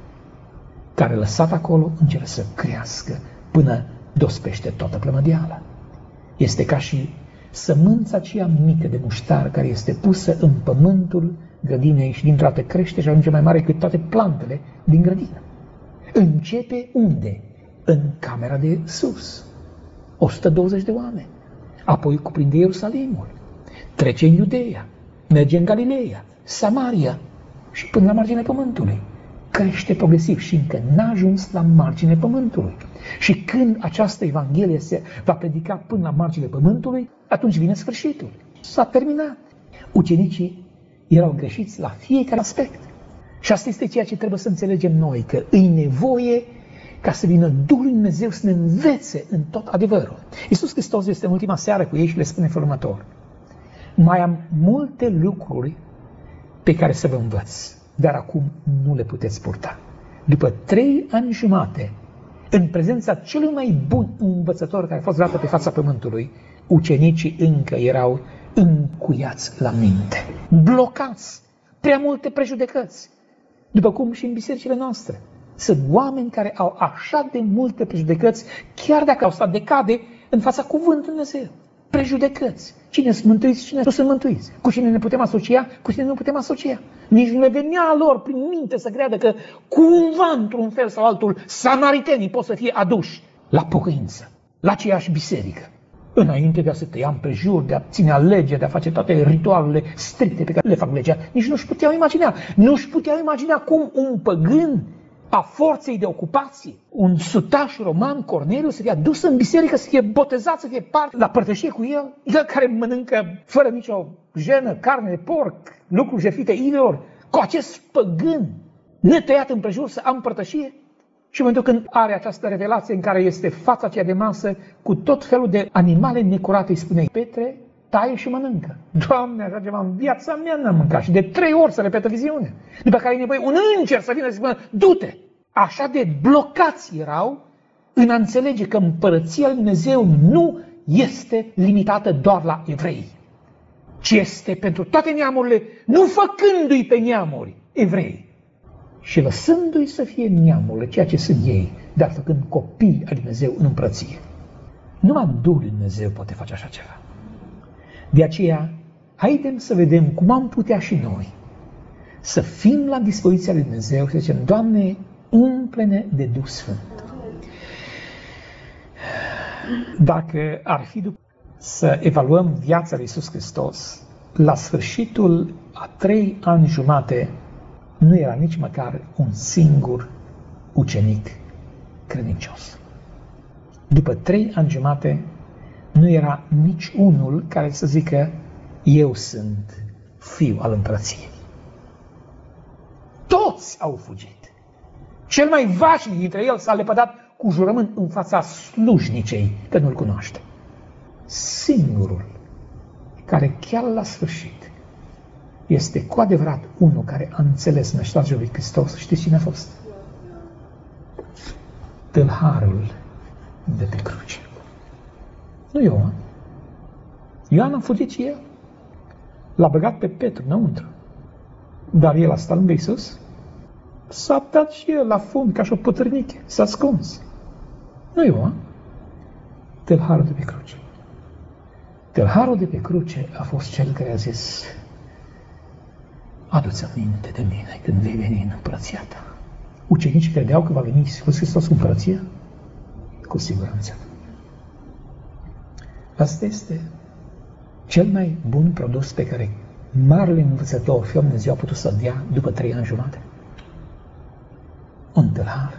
care lăsat acolo începe să crească până dospește toată plămădeala. Este ca și sămânța aceea mică de muștar care este pusă în pământul grădinei și dintr-o dată crește și ajunge mai mare decât toate plantele din grădină. Începe unde? În camera de sus. o sută douăzeci de oameni. Apoi cuprinde Ierusalimul. Trece în Iudeea. Merge în Galileea, Samaria și până la marginea pământului. Crește progresiv și încă n-a ajuns la marginea pământului. Și când această Evanghelie se va predica până la marginea pământului, atunci vine sfârșitul. S-a terminat. Ucenicii erau greșiți la fiecare aspect. Și asta este ceea ce trebuie să înțelegem noi, că îi nevoie ca să vină Duhul lui Dumnezeu să ne învețe în tot adevărul. Iisus Hristos este în ultima seară cu ei și le spune în felul următor: mai am multe lucruri pe care să vă învăț, dar acum nu le puteți purta. După trei ani jumate, în prezența celui mai bun învățător care a fost dată pe fața pământului, ucenicii încă erau încuiați la minte, blocați, prea multe prejudecăți, după cum și în bisericile noastre. Sunt oameni care au așa de multe prejudecăți, chiar dacă au stat decade în fața cuvântului Dumnezeu. Prejudecăți. Cine sunt mântuiți, cine nu sunt mântuiți. Cu cine ne putem asocia, cu cine nu putem asocia. Nici nu le venea lor prin minte să creadă că cumva, într-un fel sau altul, samaritenii pot să fie aduși la pocăință, la aceeași biserică. Înainte de a se tăia împrejur, de a ține legea, de a face toate ritualele stricte pe care le fac legea, nici nu-și puteau imagina. Nu-și puteau imagina cum un păgân a forței de ocupație, un sutaș roman, Corneliu, să fie adus în biserică, să fie botezat, să fie parte la părtășie cu el, el care mănâncă fără nicio jenă carne de porc, lucruri jefite iilor, cu acest păgân netăiat împrejur să am părtășie. Și în momentul când are această revelație în care este fața aceea de masă cu tot felul de animale necurate, îi spune: Petre, taie și mănâncă. Doamne, așa ceva în viața mea n-am mâncat. Și de trei ori să repetă viziune. După care e nevoie un înger să vină și să spună: du-te! Așa de blocați erau în a înțelege că împărăția lui Dumnezeu nu este limitată doar la evrei, ci este pentru toate neamurile, nu făcându-i pe neamuri evrei, și lăsându-i să fie neamurile, ceea ce sunt ei, dar făcând copii al lui Dumnezeu în împărăție. Numai Duhul lui Dumnezeu poate face așa ceva. De aceea, haidem să vedem cum am putea și noi să fim la dispoziția lui Dumnezeu și să zicem: Doamne, umple-ne de Duh Sfânt. Dacă ar fi să evaluăm viața lui Iisus Hristos, la sfârșitul a trei ani jumate nu era nici măcar un singur ucenic credincios. După trei ani jumate nu era nici unul care să zică: eu sunt fiu al împărăției. Toți au fugit. Cel mai vașnic dintre el s-a lepădat cu jurământ în fața slujnicei, că nu-l cunoaște. Singurul care chiar la sfârșit este cu adevărat unul care a înțeles mesajul lui Hristos, știți cine a fost? Tâlharul de pe cruce. Nu Ioan. Ioan a fugit și el. L-a băgat pe Petru înăuntru. Dar el a stat lângă Iisus. S-a dat și el la fund ca și o pătrâniche. S-a ascuns. Nu Ioan. Tâlharul de pe cruce. Tâlharul de pe cruce a fost cel care a zis: adu-ți aminte de mine când vei veni în împărăția ta. Ucenicii credeau că va veni Iisus Hristos în împărăția? Cu siguranță. Asta este cel mai bun produs pe care marele învățător, Fiul Dumnezeu, a putut să-l dea după trei ani jumate. Un tâlhar.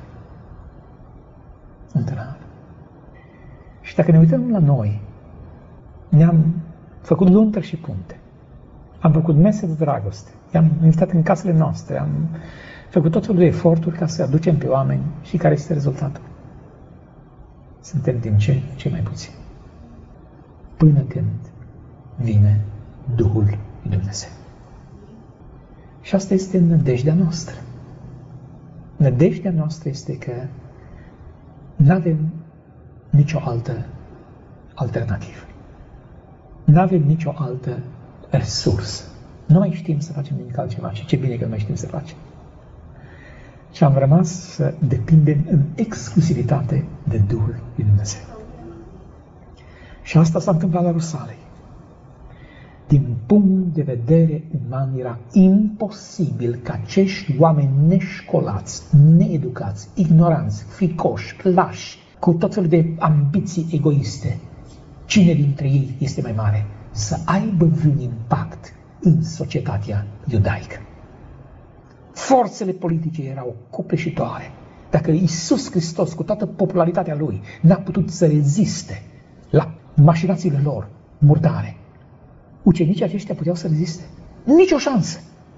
Un tâlhar. Și dacă ne uităm la noi, ne-am făcut luntări și punte. Am făcut mese de dragoste. I-am invitat în casele noastre. Am făcut tot felul de eforturi ca să aducem pe oameni. Și care este rezultatul? Suntem din ce în ce mai puțini. Până când vine Duhul lui Dumnezeu. Și asta este nădejdea noastră. Nădejdea noastră este că nu avem nicio altă alternativă. Nu avem nicio altă resursă. Nu mai știm să facem nimic altceva și ce bine că nu mai știm să facem. Și am rămas să depindem în exclusivitate de Duhul lui Dumnezeu. Și asta s-a întâmplat la Rusalei. Din punct de vedere uman era imposibil ca acești oameni neșcolați, needucați, ignoranți, fricoși, lași, cu tot felul de ambiții egoiste, cine dintre ei este mai mare, să aibă un impact în societatea iudaică. Forțele politice erau copleșitoare. Dacă Iisus Hristos, cu toată popularitatea Lui, n-a putut să reziste la mașinațiile lor murdare, ucenicii aceștia puteau să reziste? Nici o șansă!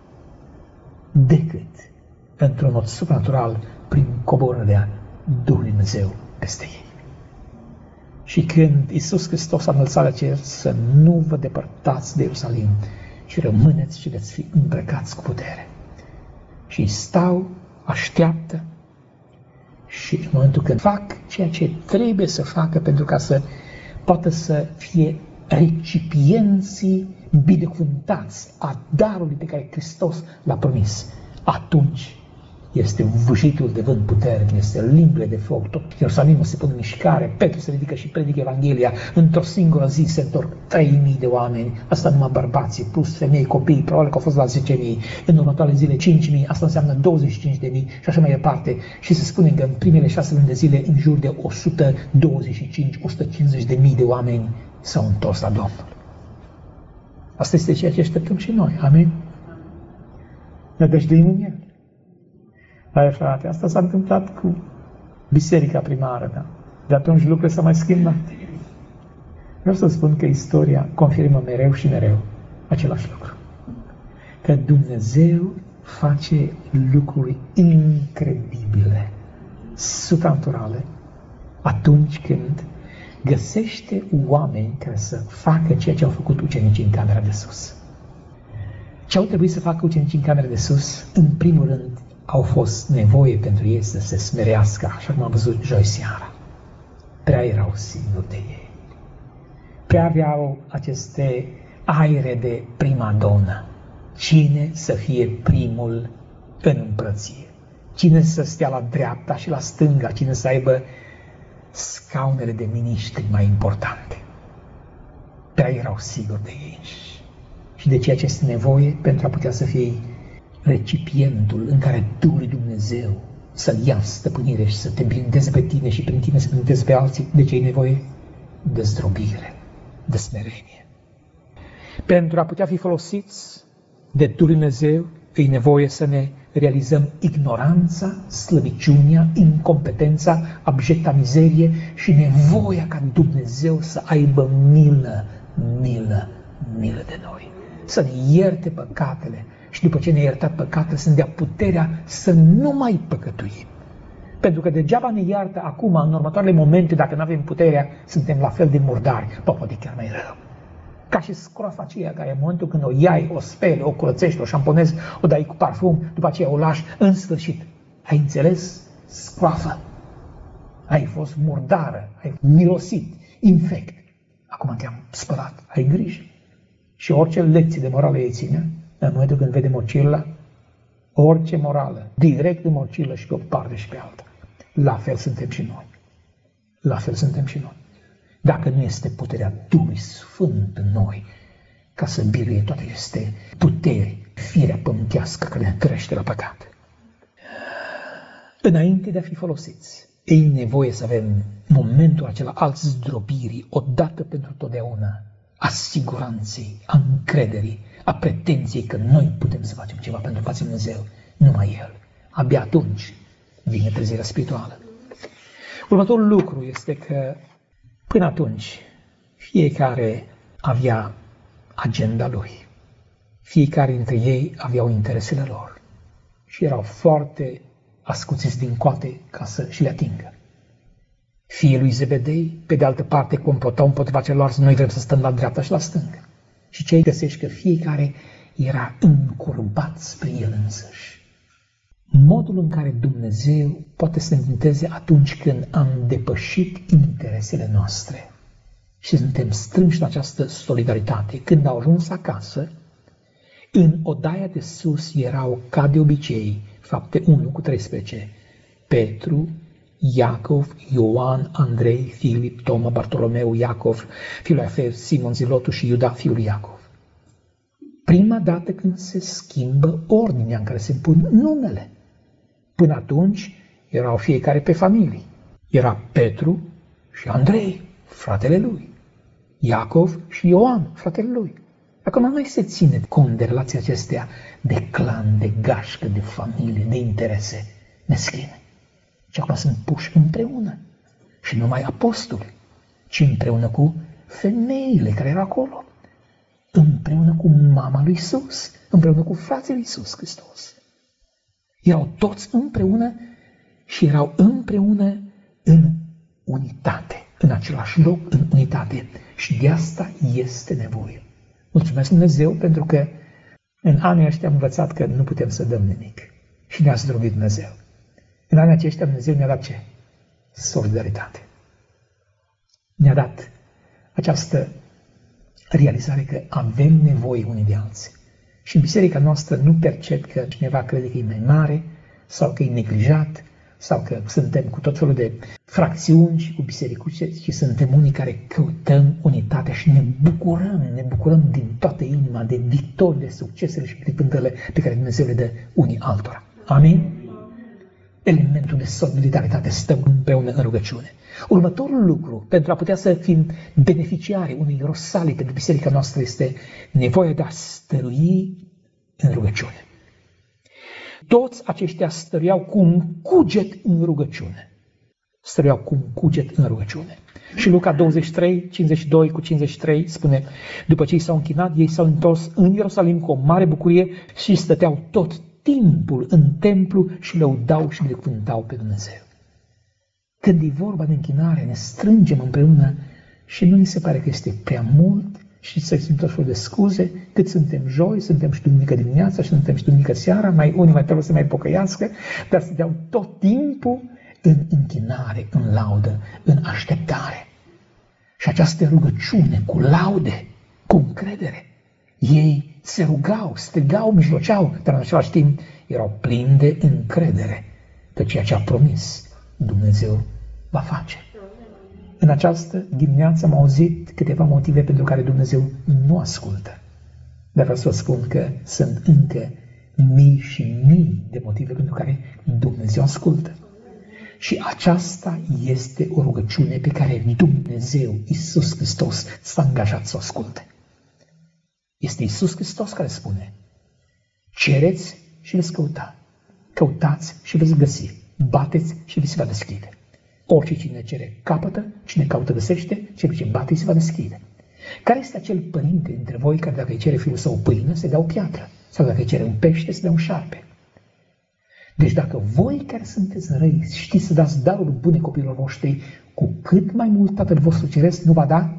Decât într-un mod supranatural prin coborârea Duhului Dumnezeu peste ei. Și când Iisus Hristos a înălțat la cer, să nu vă depărtați de Ierusalim, ci rămâneți și veți fi îmbrăcați cu putere. Și stau, așteaptă și în momentul când fac ceea ce trebuie să facă pentru ca să poată să fie recipienții binecuvântați a darului pe care Hristos l-a promis, atunci este vâjitul de vânt puternic, este limbile de foc, tot Ierusalimul se pune în mișcare, Petru se ridică și predică Evanghelia, într-o singură zi se întorc trei mii de oameni, asta numai bărbații, plus femei, copii, probabil că au fost la zece mii, în următoarele zile cinci mii, asta înseamnă douăzeci și cinci de mii și așa mai departe. Și se spune că în primele șase luni de zile, în jur de o sută douăzeci și cinci - o sută cincizeci de mii de oameni s-au întors la Domnul. Asta este ceea ce așteptăm și noi. Amin? Ne dăjduim în El. Hai, frate, asta s-a întâmplat cu biserica primară, da? De atunci lucrurile s-au mai schimbat. Vreau să spun că istoria confirmă mereu și mereu același lucru. Că Dumnezeu face lucruri incredibile, supranaturale, atunci când găsește oameni care să facă ceea ce au făcut ucenicii în camera de sus. Ce au trebuit să facă ucenicii în camera de sus? În primul rând, au fost nevoie pentru ei să se smerească, așa cum am văzut joi seara. Prea erau singuri de ei. Prea aveau aceste aere de primadonă. Cine să fie primul în împărăție? Cine să stea la dreapta și la stânga? Cine să aibă scaunele de miniștri mai importante? Prea erau siguri de ei. Și de ceea ce este nevoie pentru a putea să fie recipientul în care Duhul lui Dumnezeu să-l ia stăpânire și să te blindeze pe tine și prin tine să blindeze pe alții. De ce e nevoie? De zdrobire, de smerenie. Pentru a putea fi folosiți de Duhul lui Dumnezeu, e nevoie să ne realizăm ignoranța, slăbiciunea, incompetența, abjecta mizerie și nevoia ca Dumnezeu să aibă milă, milă, milă de noi. Să ne ierte păcatele și după ce ne iertă păcatele să ne dea puterea să nu mai păcătuim. Pentru că degeaba ne iartă acum, în următoarele momente, dacă nu avem puterea, suntem la fel de murdari, poate chiar mai rău. Ca și scroafa aceea care în momentul când o iai, o speli, o curățești, o șamponezi, o dai cu parfum, după aceea o lași, în sfârșit. Ai înțeles? Scroafă. Ai fost murdară, ai mirosit, infect. Acum te-am spălat, ai grijă. Și orice lecție de morală ei ține, în momentul când vede mocila, orice morală, direct în mocilă și pe o parte și pe alta. La fel suntem și noi. La fel suntem și noi. Dacă nu este puterea Duhului Sfânt în noi, ca să biruie toate aceste puteri, firea pământească care ne crește la păcat. Înainte de a fi folosiți, e nevoie să avem momentul acela al zdrobirii, odată pentru totdeauna, a siguranței, a încrederii, a pretenției că noi putem să facem ceva pentru fața Dumnezeu, numai El. Abia atunci vine trezirea spirituală. Următorul lucru este că până atunci fiecare avea agenda lui. Fiecare dintre ei aveau interesele lor și erau foarte ascuțiți din coate ca să și le atingă. Fiii lui Zebedei, pe de altă parte, complotau împotriva celorlalți, noi vrem să stăm la dreapta și la stângă. Și ce găsești că fiecare era încurbat spre el însăși. Modul în care Dumnezeu poate să ne vinteze atunci când am depășit interesele noastre și suntem strânși în această solidaritate. Când au ajuns acasă, în odaia de sus erau, ca de obicei, Fapte unu cu treisprezece, Petru, Iacov, Ioan, Andrei, Filip, Toma, Bartolomeu, Iacov, fiul lui Alfeu, Simon Zilotu și Iuda, fiul lui Iacov. Prima dată când se schimbă ordinea în care se pun numele. Până atunci erau fiecare pe familii. Era Petru și Andrei, fratele lui, Iacov și Ioan, fratele lui. Acum nu se ține cont de relații acestea de clan, de gașcă, de familie, de interese meschine. Și acum sunt puși împreună. Și numai apostoli, ci împreună cu femeile care erau acolo. Împreună cu mama lui Iisus, împreună cu frații lui Iisus Hristos. Erau toți împreună și erau împreună în unitate, în același loc, în unitate. Și de asta este nevoie. Mulțumesc Dumnezeu pentru că în anii ăștia am învățat că nu putem să dăm nimic. Și ne-a zdrobit Dumnezeu. În anii aceștia Dumnezeu ne-a dat ce? Solidaritate. Ne-a dat această realizare că avem nevoie unii de alții. Și în biserica noastră nu percep că cineva crede că e mai mare sau că e neglijat sau că suntem cu tot felul de fracțiuni și cu bisericuțe, ci suntem unii care căutăm unitatea și ne bucurăm, ne bucurăm din toată inima de victorii, de succesele și binecuvântările pe care Dumnezeu le dă unii altora. Amin? Elementul de solidaritate, stăm împreună în rugăciune. Următorul lucru, pentru a putea să fim beneficiari unui rosalii pentru biserica noastră, este nevoia de a stărui în rugăciune. Toți aceștia stăruiau cu un cuget în rugăciune. Stăruiau cu un cuget în rugăciune. Și Luca douăzeci și trei, cincizeci și doi cu cincizeci și trei spune, după ce ei s-au închinat, ei s-au întors în Ierusalim cu o mare bucurie și stăteau tot timpul în templu și lăudau și binecuvântau pe Dumnezeu. Când e vorba de închinare, ne strângem împreună și nu ni se pare că este prea mult și să găsim tot felul de scuze, cât suntem joi, suntem și duminică dimineața și suntem și duminică seara, mai unii mai trebuie să mai pocăiască, dar să dau tot timpul în închinare, în laudă, în așteptare. Și această rugăciune cu laude, cu încredere, ei se rugau, strigau, mijloceau, dar în același timp erau plini de încredere că ceea ce a promis Dumnezeu va face. În această dimineață am auzit câteva motive pentru care Dumnezeu nu ascultă. Dar vreau să vă spun că sunt încă mii și mii de motive pentru care Dumnezeu ascultă. Și aceasta este o rugăciune pe care Dumnezeu, Iisus Hristos, s-a angajat să o asculte. Este Iisus Hristos care spune, cereți și veți căuta, căutați și veți găsi, bateți și vi se va deschide. Orice cine cere capătă, cine caută găsește, cel ce bate se va deschide. Care este acel părinte dintre voi care dacă îi cere fiul său o pâine, se dea o piatră, sau dacă îi cere un pește, se dea un șarpe? Deci dacă voi care sunteți răi știți să dați daruri bune copiilor voștri, cu cât mai mult Tatăl vostru Ceresc nu va da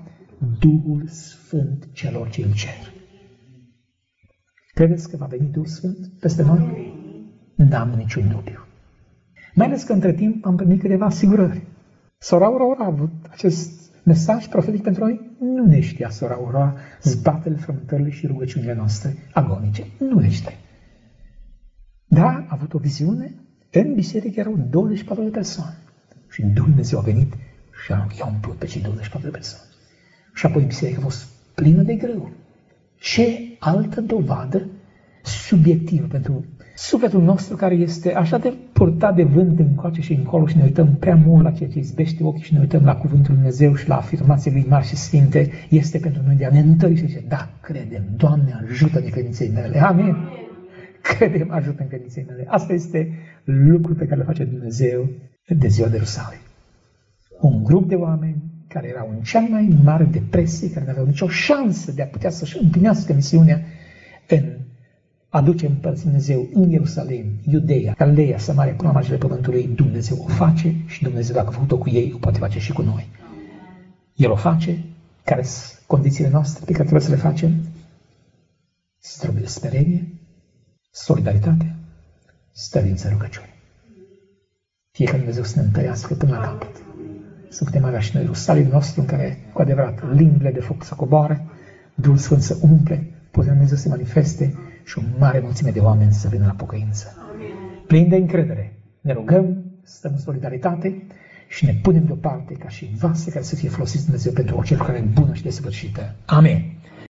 Duhul Sfânt celor ce îl cer. Credeți că va veni Duhul Sfânt peste noi? N-am niciun dubiu. Mai ales că între timp am primit câteva asigurări. Sora Aurora a avut acest mesaj profetic pentru noi? Nu ne știa Sora Aurora zbatele, frământările și rugăciunile noastre agonice. Nu le știe. Dar a avut o viziune. În biserică erau douăzeci și patru de persoane. Și Dumnezeu a venit și a umplut pe cei douăzeci și patru de persoane. Și apoi biserica a fost plină de greu. Ce altă dovadă subiectivă pentru sufletul nostru care este așa de purtat de vânt încoace și încolo și ne uităm prea mult la ceea ce izbește ochii și ne uităm la cuvântul Lui Dumnezeu și la afirmațiile Lui mari și sfinte, este pentru noi de a ne întări și zice, da, credem, Doamne, ajută-ne credinței mele. Amin. Credem, ajută-ne credinței mele. Asta este lucrul pe care le face Dumnezeu de ziua de Rusalii. Un grup de oameni care erau în cea mai mare depresie, care nu aveau nicio șansă de a putea să-și împlinească misiunea în aduce împărți Dumnezeu în Ierusalim, Iudeea, Galileea, Samaria, până la marginile pământului, Dumnezeu o face și Dumnezeu, dacă a făcut-o cu ei, o poate face și cu noi. El o face, care sunt condițiile noastre pe care trebuie să le facem? Trebuie smerenie, solidaritate, stărință, rugăciune. Fie ca Dumnezeu să ne întărească până la capăt. Să putem avea și noi Ierusalim nostru în care, cu adevărat, limbile de foc să coboare, Duhul Sfânt să umple, putem Dumnezeu să se manifeste și o mare mulțime de oameni să vină la pocăință. Plin de încredere, ne rugăm, stăm în solidaritate și ne punem deoparte ca și vase care să fie folosiți Dumnezeu pentru orice lucrare bună și desăvârșită. Amin.